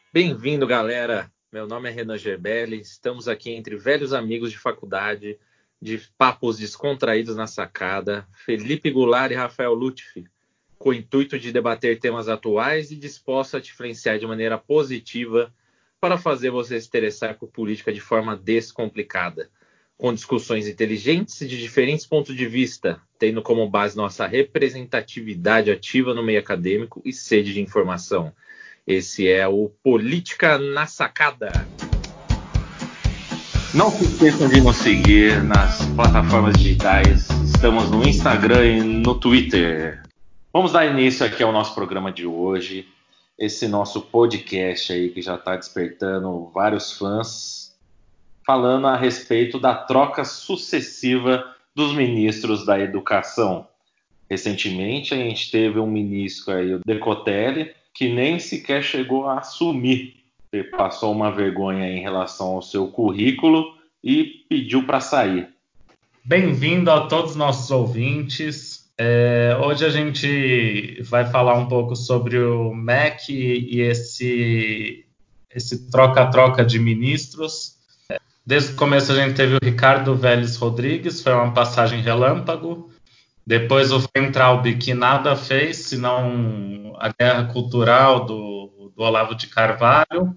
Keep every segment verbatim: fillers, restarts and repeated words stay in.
Bem-vindo, galera! Meu nome é Renan Gerbelli, estamos aqui entre velhos amigos de faculdade, de papos descontraídos na sacada, Felipe Goulart e Rafael Lutfi, com o intuito de debater temas atuais e disposto a te influenciar de maneira positiva para fazer você se interessar por política de forma descomplicada, com discussões inteligentes e de diferentes pontos de vista, tendo como base nossa representatividade ativa no meio acadêmico e sede de informação. Esse é o Política na Sacada. Não se esqueçam de nos seguir nas plataformas digitais. Estamos no Instagram e no Twitter. Vamos dar início aqui ao nosso programa de hoje. Esse nosso podcast aí que já está despertando vários fãs, falando a respeito da troca sucessiva dos ministros da educação. Recentemente a gente teve um ministro aí, o Decotelli, que nem sequer chegou a assumir. Ele passou uma vergonha em relação ao seu currículo e pediu para sair. Bem-vindo a todos os nossos ouvintes. É, hoje a gente vai falar um pouco sobre o M E C e esse, esse troca-troca de ministros. Desde o começo a gente teve o Ricardo Vélez Rodrigues, foi uma passagem relâmpago. Depois o Weintraub, que nada fez, senão a guerra cultural do, do Olavo de Carvalho.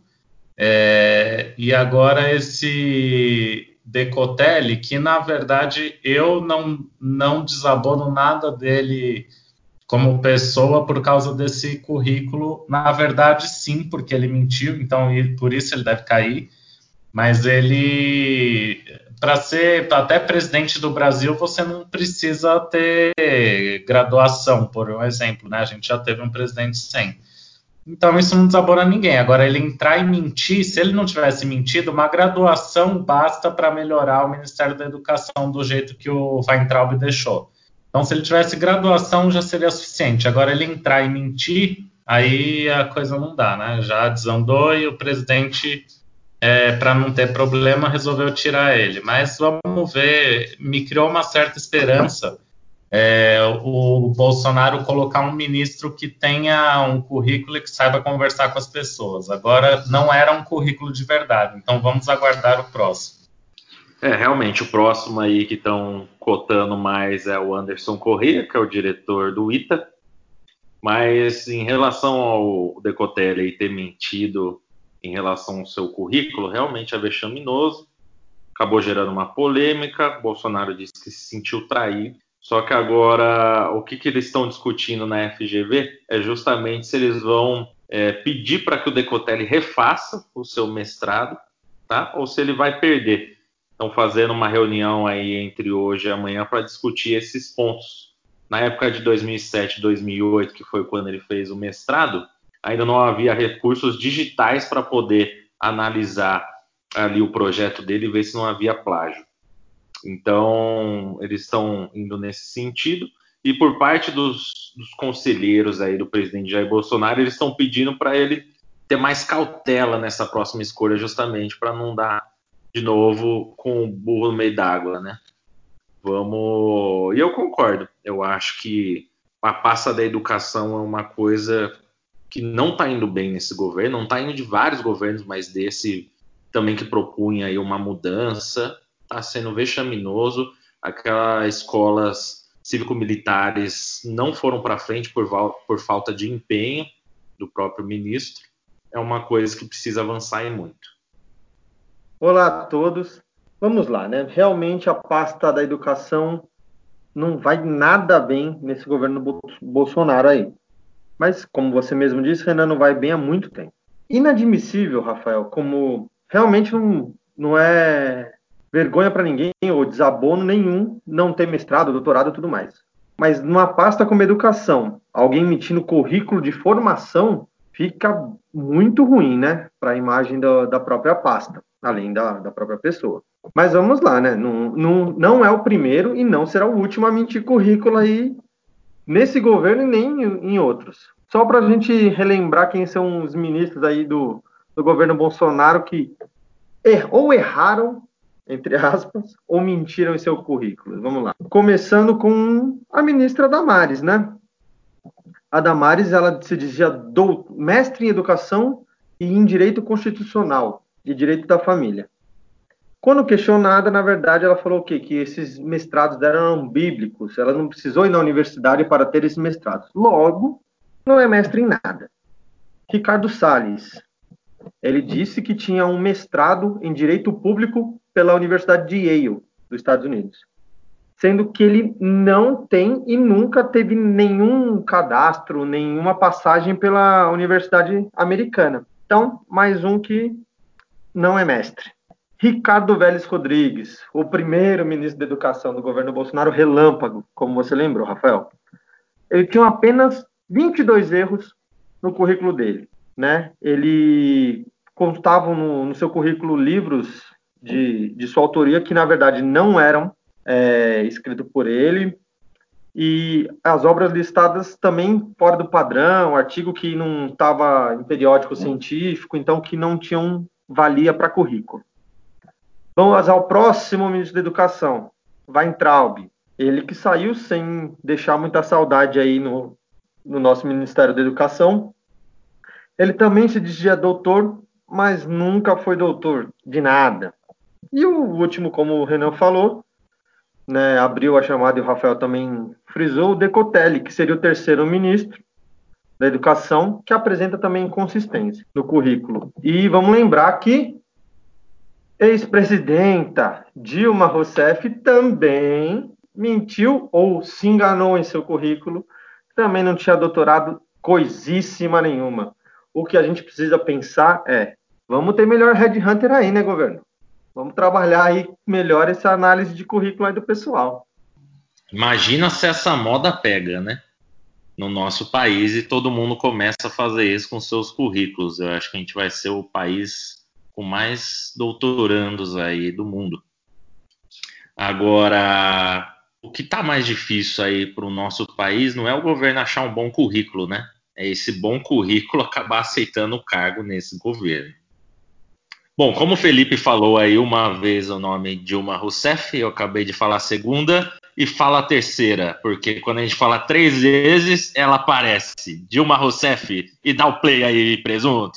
É, e agora esse Decotelli, que na verdade eu não, não desabono nada dele como pessoa por causa desse currículo. Na verdade, sim, porque ele mentiu, então por isso ele deve cair. Mas ele, para ser até presidente do Brasil, você não precisa ter graduação, por um exemplo, né? A gente já teve um presidente sem. Então isso não desabona ninguém. Agora, ele entrar e mentir, se ele não tivesse mentido, uma graduação basta para melhorar o Ministério da Educação do jeito que o Weintraub deixou. Então, se ele tivesse graduação, já seria suficiente. Agora, ele entrar e mentir, aí a coisa não dá, né? Já desandou e o presidente, é, para não ter problema, resolveu tirar ele. Mas vamos ver, me criou uma certa esperança É, o Bolsonaro colocar um ministro que tenha um currículo e que saiba conversar com as pessoas. Agora, não era um currículo de verdade, então vamos aguardar o próximo. É, realmente, o próximo aí que estão cotando mais é o Anderson Corrêa, que é o diretor do I T A. Mas em relação ao Decotelli ter mentido em relação ao seu currículo, realmente é vexaminoso. Acabou gerando uma polêmica. Bolsonaro disse que se sentiu traído. Só que agora, o que, que eles estão discutindo na F G V é justamente se eles vão é, pedir para que o Decotelli refaça o seu mestrado, tá? Ou se ele vai perder. Estão fazendo uma reunião aí entre hoje e amanhã para discutir esses pontos. Na época de dois mil e sete, dois mil e oito, que foi quando ele fez o mestrado, ainda não havia recursos digitais para poder analisar ali o projeto dele e ver se não havia plágio. Então, eles estão indo nesse sentido. E por parte dos, dos conselheiros aí do presidente Jair Bolsonaro, eles estão pedindo para ele ter mais cautela nessa próxima escolha, justamente para não dar de novo com o burro no meio d'água, né? Vamos. E eu concordo. Eu acho que a pasta da educação é uma coisa que não está indo bem nesse governo, não está indo de vários governos, mas desse também que propunha aí uma mudança. Está sendo vexaminoso. Aquelas escolas cívico-militares não foram para frente por, por falta de empenho do próprio ministro. É uma coisa que precisa avançar e muito. Olá a todos. Vamos lá, né? Realmente a pasta da educação não vai nada bem nesse governo Bolsonaro aí. Mas, como você mesmo disse, Renan, não vai bem há muito tempo. Inadmissível, Rafael, como realmente não, não é vergonha para ninguém ou desabono nenhum não ter mestrado, doutorado e tudo mais. Mas numa pasta como educação, alguém mentindo currículo de formação, fica muito ruim, né? Para a imagem do, da própria pasta, além da, da própria pessoa. Mas vamos lá, né? Não, não, não é o primeiro e não será o último a mentir currículo aí nesse governo e nem em outros. Só para a gente relembrar quem são os ministros aí do, do governo Bolsonaro que er, ou erraram, entre aspas, ou mentiram em seu currículo. Vamos lá. Começando com a ministra Damares, né? A Damares, ela se dizia do, mestre em educação e em direito constitucional e direito da família. Quando questionada, na verdade, ela falou o quê? Que esses mestrados dela eram bíblicos, ela não precisou ir na universidade para ter esses mestrados. Logo, não é mestre em nada. Ricardo Salles, ele disse que tinha um mestrado em direito público pela Universidade de Yale, dos Estados Unidos. Sendo que ele não tem e nunca teve nenhum cadastro, nenhuma passagem pela Universidade Americana. Então, mais um que não é mestre. Ricardo Vélez Rodrigues, o primeiro ministro da Educação do governo Bolsonaro, relâmpago, como você lembrou, Rafael. Ele tinha apenas vinte e dois erros no currículo dele, né? Ele constavam no, no seu currículo livros de, de sua autoria que, na verdade, não eram é, escritos por ele, e as obras listadas também fora do padrão, artigo que não estava em periódico científico, então que não tinham valia para currículo. Vamos ao próximo ministro da Educação, Weintraub. Ele que saiu sem deixar muita saudade aí no, no nosso Ministério da Educação. Ele também se dizia doutor, mas nunca foi doutor de nada. E o último, como o Renan falou, né, abriu a chamada e o Rafael também frisou, o Decotelli, que seria o terceiro ministro da Educação, que apresenta também inconsistência no currículo. E vamos lembrar que ex-presidenta Dilma Rousseff também mentiu ou se enganou em seu currículo, também não tinha doutorado coisíssima nenhuma. O que a gente precisa pensar é, vamos ter melhor headhunter aí, né, governo? Vamos trabalhar aí melhor essa análise de currículo aí do pessoal. Imagina se essa moda pega, né? No nosso país e todo mundo começa a fazer isso com seus currículos. Eu acho que a gente vai ser o país com mais doutorandos aí do mundo. Agora, o que está mais difícil aí para o nosso país não é o governo achar um bom currículo, né? É esse bom currículo acabar aceitando o cargo nesse governo. Bom, como o Felipe falou aí uma vez o nome Dilma Rousseff, eu acabei de falar a segunda e fala a terceira, porque quando a gente fala três vezes, ela aparece. Dilma Rousseff, e dá o play aí, presunto.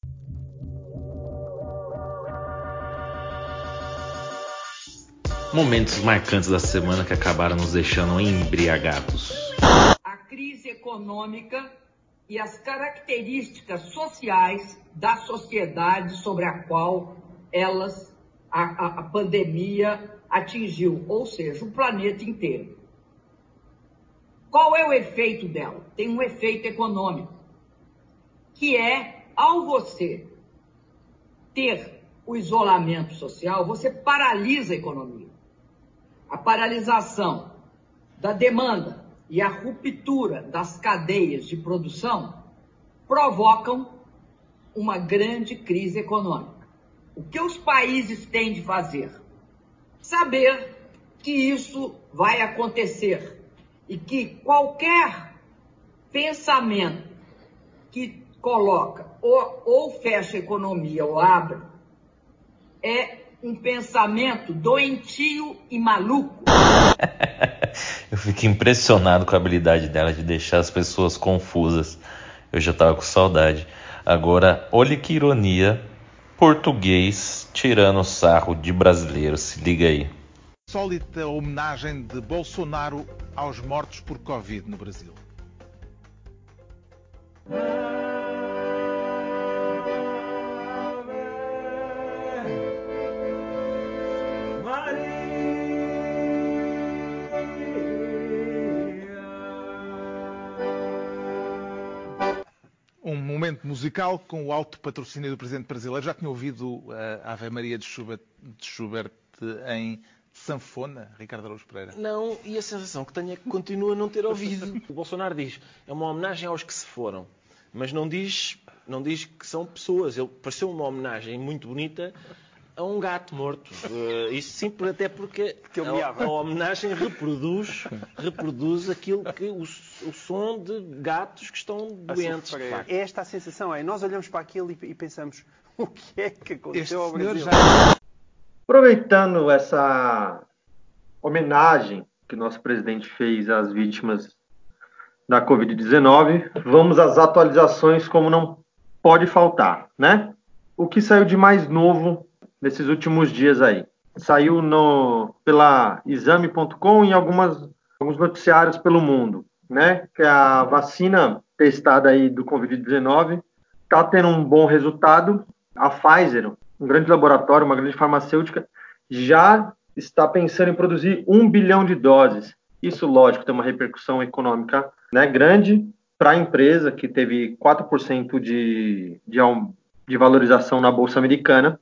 Momentos marcantes da semana que acabaram nos deixando embriagados. A crise econômica e as características sociais da sociedade sobre a qual elas, a, a, a pandemia atingiu, ou seja, o planeta inteiro. Qual é o efeito dela? Tem um efeito econômico, que é, ao você ter o isolamento social, você paralisa a economia. A paralisação da demanda e a ruptura das cadeias de produção provocam uma grande crise econômica. O que os países têm de fazer? Saber que isso vai acontecer e que qualquer pensamento que coloca ou, ou fecha a economia ou abre é um pensamento doentio e maluco. Eu fico impressionado com a habilidade dela de deixar as pessoas confusas. Eu já tava com saudade. Agora, olha que ironia, português tirando sarro de brasileiro, se liga aí. Insólita homenagem de Bolsonaro aos mortos por Covid no Brasil. Um momento musical com o alto patrocínio do presidente brasileiro. Já tinha ouvido a Ave Maria de Schubert, de Schubert em sanfona, Ricardo Araújo Pereira? Não, e a sensação que tenho é que continua a não ter ouvido. O Bolsonaro diz, é uma homenagem aos que se foram, mas não diz, não diz que são pessoas. Ele pareceu uma homenagem muito bonita a um gato morto. Uh, isso sim, até porque a, a homenagem reproduz, reproduz aquilo que o, o som de gatos que estão doentes. É esta a sensação, é nós olhamos para aquilo e, e pensamos o que é que aconteceu ao Brasil? Já... Aproveitando essa homenagem que nosso presidente fez às vítimas da covid dezenove, vamos às atualizações, como não pode faltar, né? O que saiu de mais novo nesses últimos dias aí? Saiu no, pela exame ponto com e algumas, alguns noticiários pelo mundo, né? Que a vacina testada aí do covid dezenove está tendo um bom resultado. A Pfizer, um grande laboratório, uma grande farmacêutica, já está pensando em produzir um bilhão de doses. Isso, lógico, tem uma repercussão econômica, né, grande para a empresa, que teve quatro por cento de, de, de valorização na Bolsa Americana.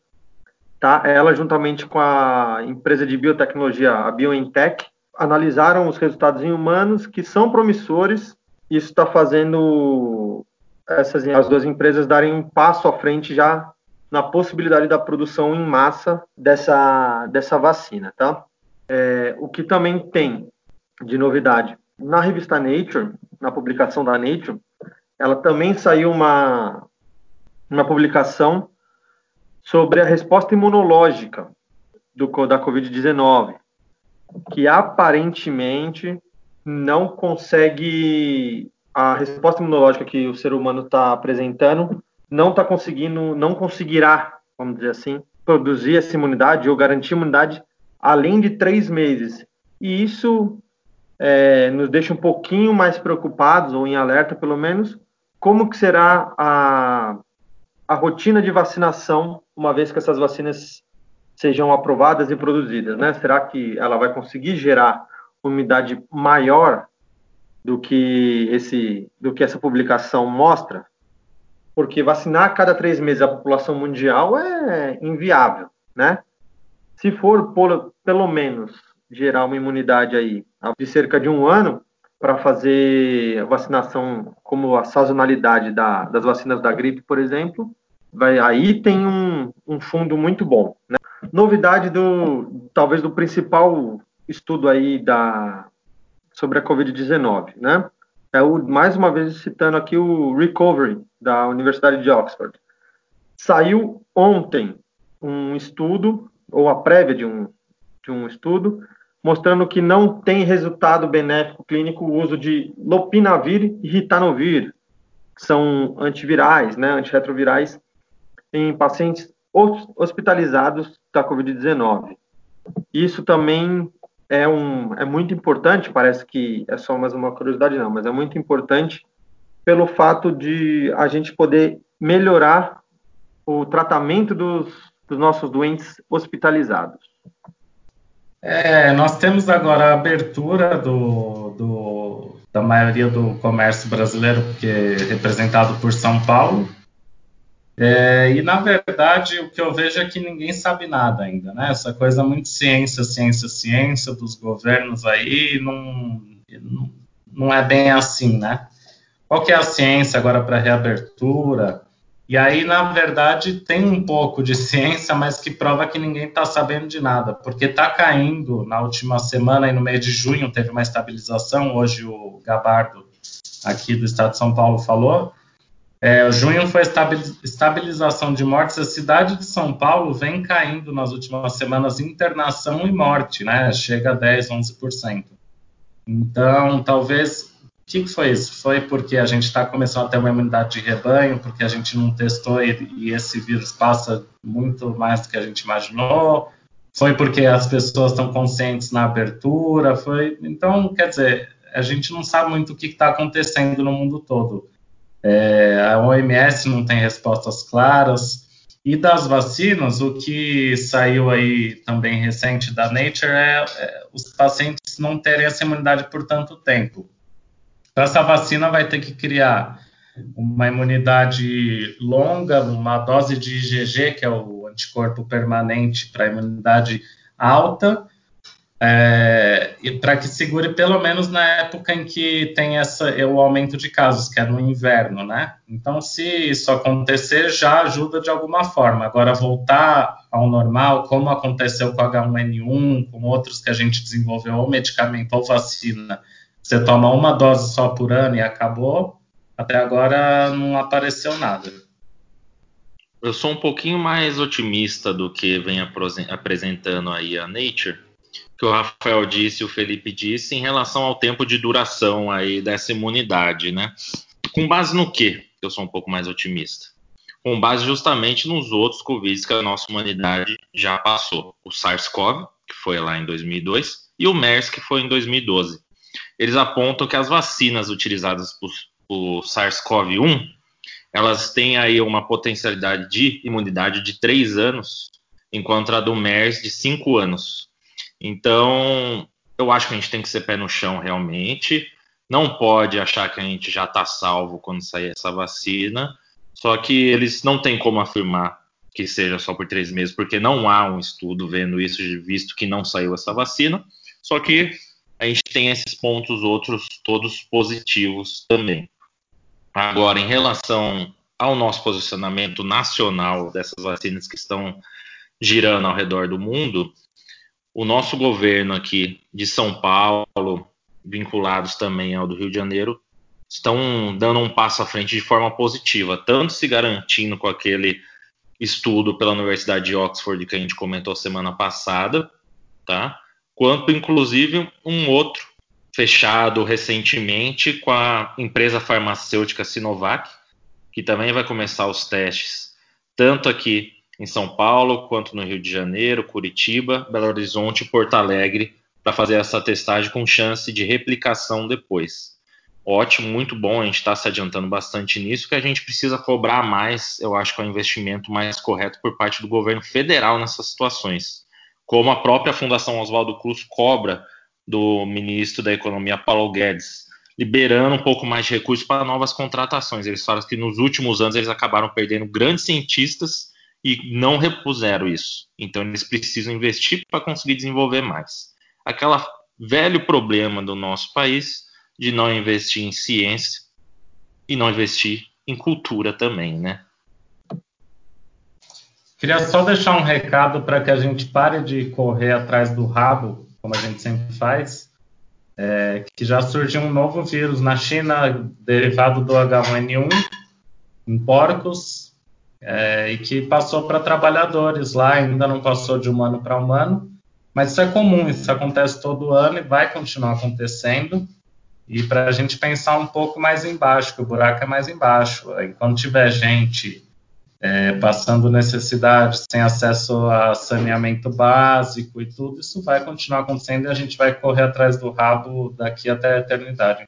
Tá? Ela, juntamente com a empresa de biotecnologia, a BioNTech, analisaram os resultados em humanos, que são promissores. Isso está fazendo essas as duas empresas darem um passo à frente já na possibilidade da produção em massa dessa, dessa vacina. Tá? É, o que também tem de novidade, na revista Nature, na publicação da Nature, ela também saiu uma, uma publicação sobre a resposta imunológica do, da covid dezenove, que aparentemente não consegue, a resposta imunológica que o ser humano está apresentando não está conseguindo, não conseguirá, vamos dizer assim, produzir essa imunidade ou garantir imunidade além de três meses. E isso é, nos deixa um pouquinho mais preocupados, ou em alerta pelo menos, como que será a, a rotina de vacinação, uma vez que essas vacinas sejam aprovadas e produzidas, né? Será que ela vai conseguir gerar uma imunidade maior do que, esse, do que essa publicação mostra? Porque vacinar a cada três meses a população mundial é inviável, né? Se for, por, pelo menos, gerar uma imunidade aí de cerca de um ano para fazer vacinação como a sazonalidade da, das vacinas da gripe, por exemplo, vai, aí tem um, um fundo muito bom, né? Novidade do, talvez do principal estudo aí da, sobre a covid dezenove, né? É o, mais uma vez citando aqui o Recovery, da Universidade de Oxford. Saiu ontem um estudo, ou a prévia de um, de um estudo, mostrando que não tem resultado benéfico clínico o uso de lopinavir e ritonavir, que são antivirais, né, antirretrovirais, em pacientes hospitalizados da covid dezenove. Isso também é, um, é muito importante, parece que é só mais uma curiosidade não, mas é muito importante pelo fato de a gente poder melhorar o tratamento dos, dos nossos doentes hospitalizados. É, nós temos agora a abertura do, do, da maioria do comércio brasileiro, porque é representado por São Paulo. É, e, na verdade, o que eu vejo é que ninguém sabe nada ainda, né? Essa coisa muito ciência, ciência, ciência dos governos aí, não, não, não é bem assim, né? Qual que é a ciência agora para reabertura? E aí, na verdade, tem um pouco de ciência, mas que prova que ninguém está sabendo de nada, porque está caindo na última semana, e no mês de junho teve uma estabilização, hoje o Gabardo, aqui do estado de São Paulo, falou. É, junho foi estabilização de mortes. A cidade de São Paulo vem caindo nas últimas semanas internação e morte, né? Chega a dez, onze por cento. Então, talvez, o que foi isso? Foi porque a gente está começando a ter uma imunidade de rebanho, porque a gente não testou e, e esse vírus passa muito mais do que a gente imaginou? Foi porque as pessoas estão conscientes na abertura? Foi... Então, quer dizer, a gente não sabe muito o que está acontecendo no mundo todo. É, a O M S não tem respostas claras. E das vacinas, o que saiu aí também recente da Nature é, é os pacientes não terem essa imunidade por tanto tempo. Então, essa vacina vai ter que criar uma imunidade longa, uma dose de I G G, que é o anticorpo permanente para imunidade alta, É, para que segure pelo menos na época em que tem essa, o aumento de casos, que é no inverno, né? Então, se isso acontecer, já ajuda de alguma forma. Agora, voltar ao normal, como aconteceu com H um N um, com outros que a gente desenvolveu, ou medicamento ou vacina, você toma uma dose só por ano e acabou, até agora não apareceu nada. Eu sou um pouquinho mais otimista do que vem apresentando aí a Nature, que o Rafael disse, o Felipe disse, em relação ao tempo de duração aí dessa imunidade, né? Com base no quê? Eu sou um pouco mais otimista. com base justamente nos outros Covid que a nossa humanidade já passou. O SARS-CoV, que foi lá em dois mil e dois, e o MERS, que foi em dois mil e doze. Eles apontam que as vacinas utilizadas por, por SARS-CoV um, elas têm aí uma potencialidade de imunidade de três anos, enquanto a do MERS de cinco anos. Então, eu acho que a gente tem que ser pé no chão realmente. Não pode achar que a gente já está salvo quando sair essa vacina. Só que eles não têm como afirmar que seja só por três meses, porque não há um estudo vendo isso, visto que não saiu essa vacina. Só que a gente tem esses pontos outros todos positivos também. Agora, em relação ao nosso posicionamento nacional dessas vacinas que estão girando ao redor do mundo, o nosso governo aqui de São Paulo, vinculados também ao do Rio de Janeiro, estão dando um passo à frente de forma positiva, tanto se garantindo com aquele estudo pela Universidade de Oxford que a gente comentou semana passada, tá? Quanto inclusive um outro fechado recentemente com a empresa farmacêutica Sinovac, que também vai começar os testes, tanto aqui em São Paulo, quanto no Rio de Janeiro, Curitiba, Belo Horizonte e Porto Alegre, para fazer essa testagem com chance de replicação depois. Ótimo, muito bom, a gente está se adiantando bastante nisso, que a gente precisa cobrar mais, eu acho que é o investimento mais correto por parte do governo federal nessas situações. Como a própria Fundação Oswaldo Cruz cobra do ministro da Economia, Paulo Guedes, liberando um pouco mais de recursos para novas contratações. Eles falam que nos últimos anos eles acabaram perdendo grandes cientistas e não repuseram isso. Então eles precisam investir para conseguir desenvolver mais. Aquele velho problema do nosso país de não investir em ciência e não investir em cultura também, né? Queria só deixar um recado para que a gente pare de correr atrás do rabo, como a gente sempre faz, é, que já surgiu um novo vírus na China, derivado do H um N um, em porcos, é, e que passou para trabalhadores lá, ainda não passou de humano para humano, mas isso é comum, isso acontece todo ano e vai continuar acontecendo. E para a gente pensar um pouco mais embaixo, que o buraco é mais embaixo. Enquanto tiver gente é, passando necessidade, sem acesso a saneamento básico e tudo, isso vai continuar acontecendo e a gente vai correr atrás do rabo daqui até a eternidade.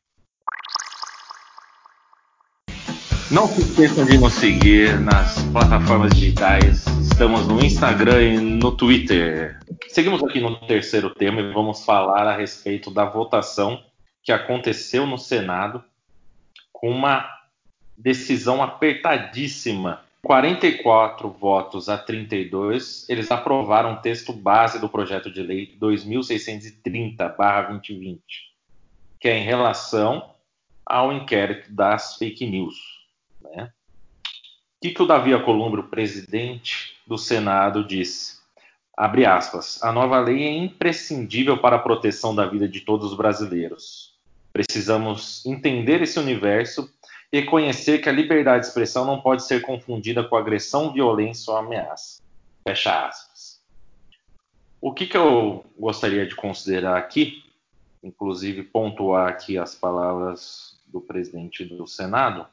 Não se esqueçam de nos seguir nas plataformas digitais. Estamos no Instagram e no Twitter. Seguimos aqui no terceiro tema e vamos falar a respeito da votação que aconteceu no Senado com uma decisão apertadíssima. quarenta e quatro votos a trinta e dois, eles aprovaram o texto base do projeto de lei dois mil seiscentos e trinta barra dois mil e vinte, que é em relação ao inquérito das fake news. Né? O que, que o Davi Alcolumbre, o presidente do Senado, disse? Abre aspas. A nova lei é imprescindível para a proteção da vida de todos os brasileiros. Precisamos entender esse universo e reconhecer que a liberdade de expressão não pode ser confundida com agressão, violência ou ameaça. Fecha aspas. O que, que eu gostaria de considerar aqui, inclusive pontuar aqui as palavras do presidente do Senado,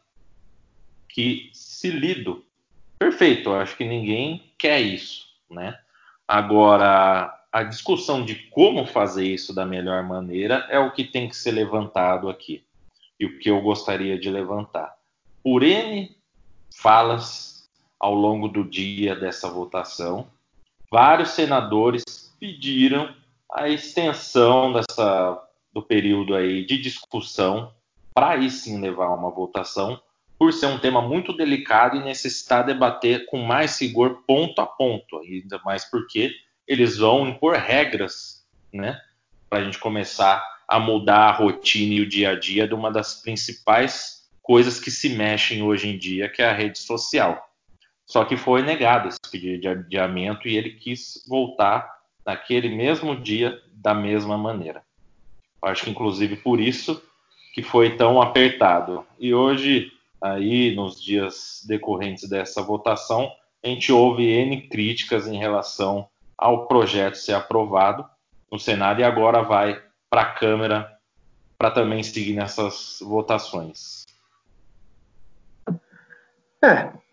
que se lido, perfeito, eu acho que ninguém quer isso, né? Agora, a discussão de como fazer isso da melhor maneira é o que tem que ser levantado aqui. E o que eu gostaria de levantar. Por N falas ao longo do dia dessa votação, vários senadores pediram a extensão dessa, do período aí de discussão para aí sim levar a uma votação, por ser um tema muito delicado e necessitar debater com mais rigor ponto a ponto, ainda mais porque eles vão impor regras, né, para a gente começar a mudar a rotina e o dia a dia de uma das principais coisas que se mexem hoje em dia, que é a rede social. Só que foi negado esse pedido de adiamento e ele quis voltar naquele mesmo dia da mesma maneira. Acho que inclusive por isso que foi tão apertado. E hoje, aí nos dias decorrentes dessa votação, a gente ouve N críticas em relação ao projeto ser aprovado no Senado e agora vai para a Câmara para também seguir nessas votações. É,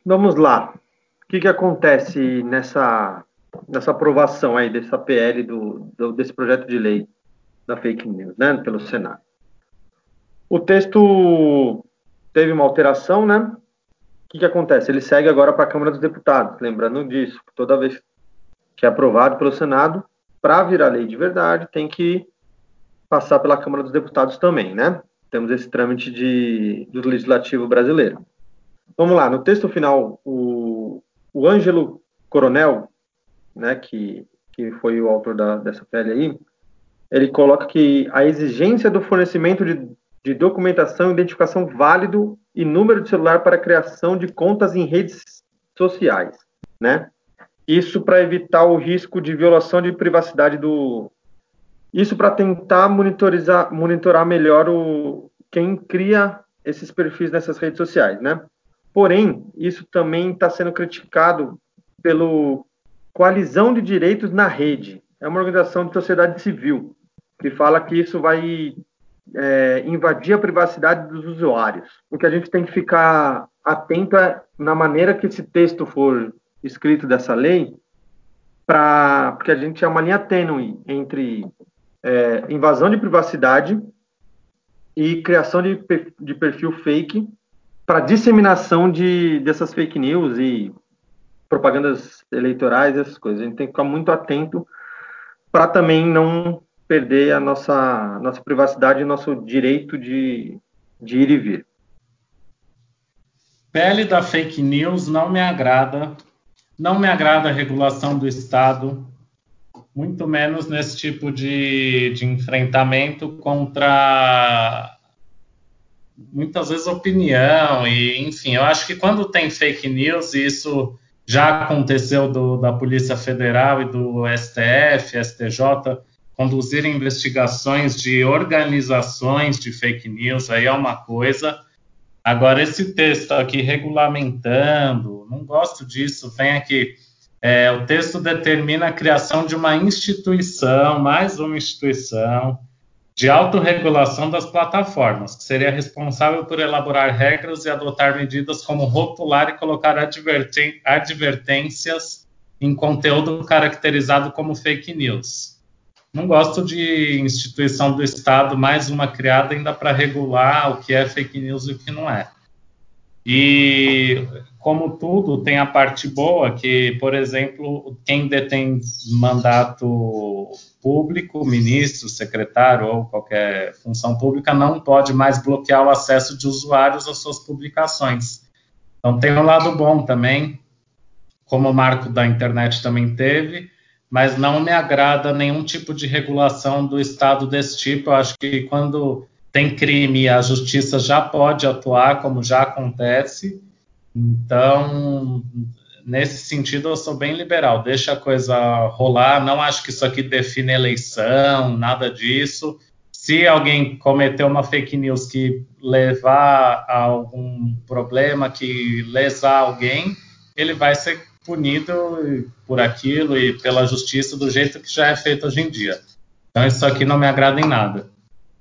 Vamos lá. O que, que acontece nessa, nessa aprovação aí dessa P L, do, do, desse projeto de lei da fake news, né, pelo Senado? O texto teve uma alteração, né? O que, que acontece? Ele segue agora para a Câmara dos Deputados, lembrando disso, toda vez que é aprovado pelo Senado, para virar lei de verdade, tem que passar pela Câmara dos Deputados também, né? Temos esse trâmite de, do Legislativo brasileiro. Vamos lá, no texto final, o, o Ângelo Coronel, né, que, que foi o autor da, dessa P L aí, ele coloca que a exigência do fornecimento de, de documentação, identificação válido e número de celular para a criação de contas em redes sociais, né? Isso para evitar o risco de violação de privacidade do... Isso para tentar monitorizar, monitorar melhor o, quem cria esses perfis nessas redes sociais, né? Porém, isso também está sendo criticado pelo Coalizão de Direitos na Rede. É uma organização de sociedade civil que fala que isso vai é, invadir a privacidade dos usuários. O que a gente tem que ficar atento é na maneira que esse texto for escrito dessa lei, pra, porque a gente é uma linha tênue entre é, invasão de privacidade e criação de, de perfil fake para disseminação de, dessas fake news e propagandas eleitorais, essas coisas. A gente tem que ficar muito atento para também não perder a nossa, nossa privacidade e nosso direito de, de ir e vir. P L da fake news não me agrada. Não me agrada a regulação do Estado, muito menos nesse tipo de, de enfrentamento contra, muitas vezes, opinião. E, enfim, eu acho que quando tem fake news, e isso já aconteceu do, da Polícia Federal e do S T F, S T J, conduzir investigações de organizações de fake news, aí é uma coisa. Agora, esse texto aqui regulamentando, não gosto disso, vem aqui, é, o texto determina a criação de uma instituição, mais uma instituição, de autorregulação das plataformas, que seria responsável por elaborar regras e adotar medidas como rotular e colocar advertên- advertências em conteúdo caracterizado como fake news. Não gosto de instituição do Estado, mais uma criada ainda para regular o que é fake news e o que não é. E, como tudo, tem a parte boa, que, por exemplo, quem detém mandato público, ministro, secretário ou qualquer função pública, não pode mais bloquear o acesso de usuários às suas publicações. Então, tem um lado bom também, como o marco da internet também teve, mas não me agrada nenhum tipo de regulação do Estado desse tipo. Eu acho que quando tem crime, a justiça já pode atuar, como já acontece. Então, nesse sentido, eu sou bem liberal. Deixa a coisa rolar. Não acho que isso aqui define eleição, nada disso. Se alguém cometer uma fake news que levar a algum problema, que lesar alguém, ele vai ser punido por aquilo e pela justiça do jeito que já é feito hoje em dia. Então isso aqui não me agrada em nada.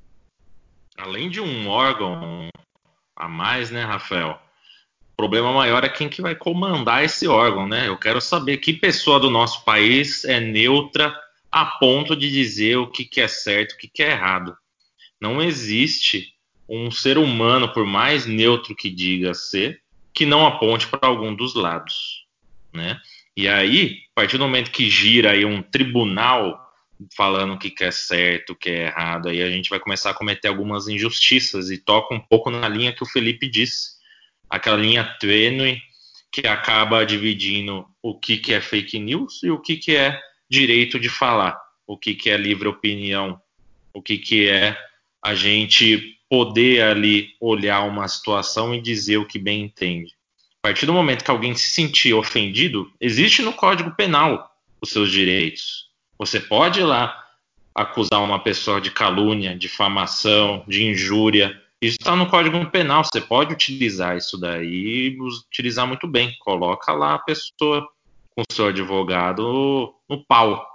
Além de um órgão a mais, né, Rafael? O problema maior é quem que vai comandar esse órgão, né? Eu quero saber que pessoa do nosso país é neutra a ponto de dizer o que, que é certo e o que, que é errado. Não existe um ser humano, por mais neutro que diga ser, que não aponte para algum dos lados, né? E aí, a partir do momento que gira aí um tribunal falando o que, que é certo, o que é errado, aí a gente vai começar a cometer algumas injustiças e toca um pouco na linha que o Felipe disse, aquela linha tênue que acaba dividindo o que, que é fake news e o que, que é direito de falar, o que, que é livre opinião, o que, que é a gente poder ali olhar uma situação e dizer o que bem entende. A partir do momento que alguém se sentir ofendido, existe no Código Penal os seus direitos. Você pode ir lá acusar uma pessoa de calúnia, difamação, de injúria. Isso está no Código Penal. Você pode utilizar isso daí e utilizar muito bem. Coloca lá a pessoa com seu advogado no pau.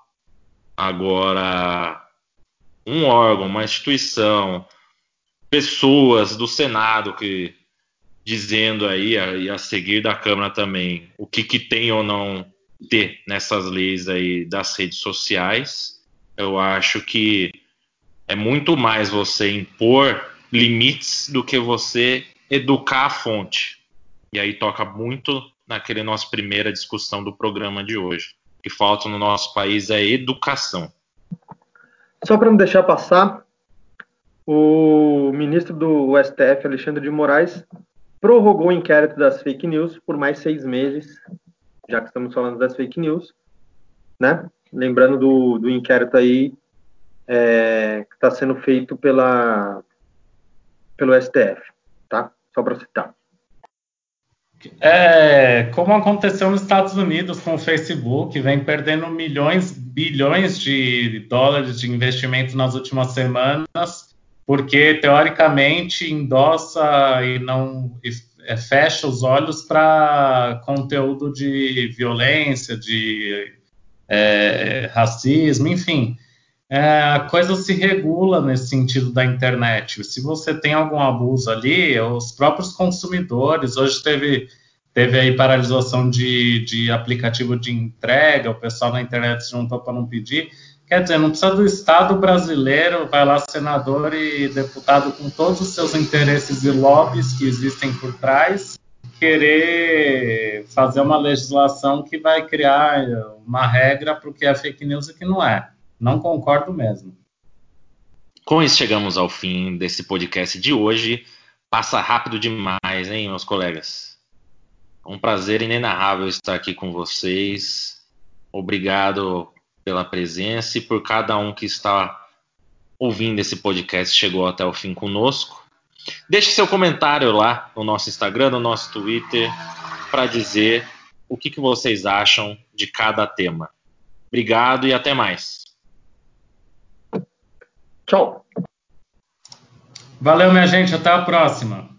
Agora, um órgão, uma instituição, pessoas do Senado que dizendo aí, a, e a seguir da Câmara também, o que, que tem ou não ter nessas leis aí das redes sociais. Eu acho que é muito mais você impor limites do que você educar a fonte. E aí toca muito naquele nossa primeira discussão do programa de hoje. O que falta no nosso país é educação. Só para não deixar passar, o ministro do S T F, Alexandre de Moraes, prorrogou o inquérito das fake news por mais seis meses, já que estamos falando das fake news, né? Lembrando do, do inquérito aí é, que está sendo feito pela, pelo S T F, tá? Só para citar. É, como aconteceu nos Estados Unidos com o Facebook, vem perdendo milhões, bilhões de dólares de investimento nas últimas semanas, porque teoricamente endossa e não e, é, fecha os olhos para conteúdo de violência, de é, racismo, enfim. É, a coisa se regula nesse sentido da internet. Se você tem algum abuso ali, os próprios consumidores, hoje teve, teve aí paralisação de, de aplicativo de entrega, o pessoal na internet se juntou para não pedir. Quer dizer, não precisa do Estado brasileiro, vai lá senador e deputado com todos os seus interesses e lobbies que existem por trás, querer fazer uma legislação que vai criar uma regra para o que é fake news e que não é. Não concordo mesmo. Com isso, chegamos ao fim desse podcast de hoje. Passa rápido demais, hein, meus colegas? Um prazer inenarrável estar aqui com vocês. Obrigado pela presença e por cada um que está ouvindo esse podcast, chegou até o fim conosco. Deixe seu comentário lá no nosso Instagram, no nosso Twitter, para dizer o que, que vocês acham de cada tema. Obrigado e até mais. Tchau. Valeu, minha gente. Até a próxima.